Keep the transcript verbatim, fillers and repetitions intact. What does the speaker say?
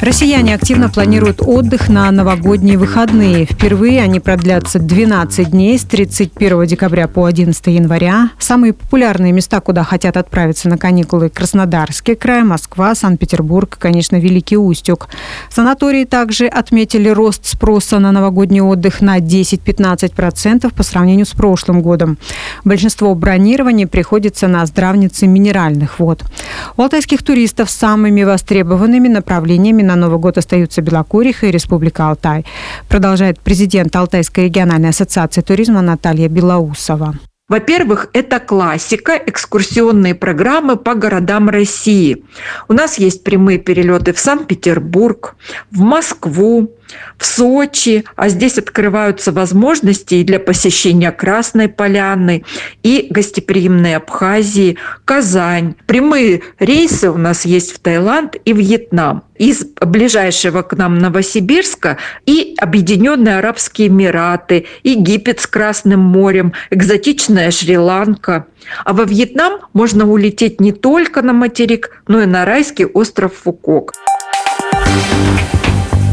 Россияне активно планируют отдых на новогодние выходные. Впервые они продлятся двенадцать дней с тридцать первого декабря по одиннадцатого января. Самые популярные места, куда хотят отправиться на каникулы: Краснодарский край, Москва, Санкт-Петербург и, конечно, Великий Устюг. Санатории также отметили рост спроса на новогодний отдых на десять-пятнадцать процентов по сравнению с прошлым годом. Большинство бронирований приходится на здравницы минеральных вод. У алтайских туристов самыми востребованными направлениями на Новый год остаются Белокуриха и Республика Алтай, продолжает президент Алтайской региональной ассоциации туризма Наталья Белоусова. Во-первых, это классика, экскурсионные программы по городам России. У нас есть прямые перелеты в Санкт-Петербург, в Москву, в Сочи, а здесь открываются возможности и для посещения Красной Поляны, и гостеприимной Абхазии, Казань. Прямые рейсы у нас есть в Таиланд и Вьетнам. Из ближайшего к нам Новосибирска и Объединенные Арабские Эмираты, Египет с Красным морем, экзотичная Шри-Ланка. А во Вьетнам можно улететь не только на материк, но и на райский остров Фукок.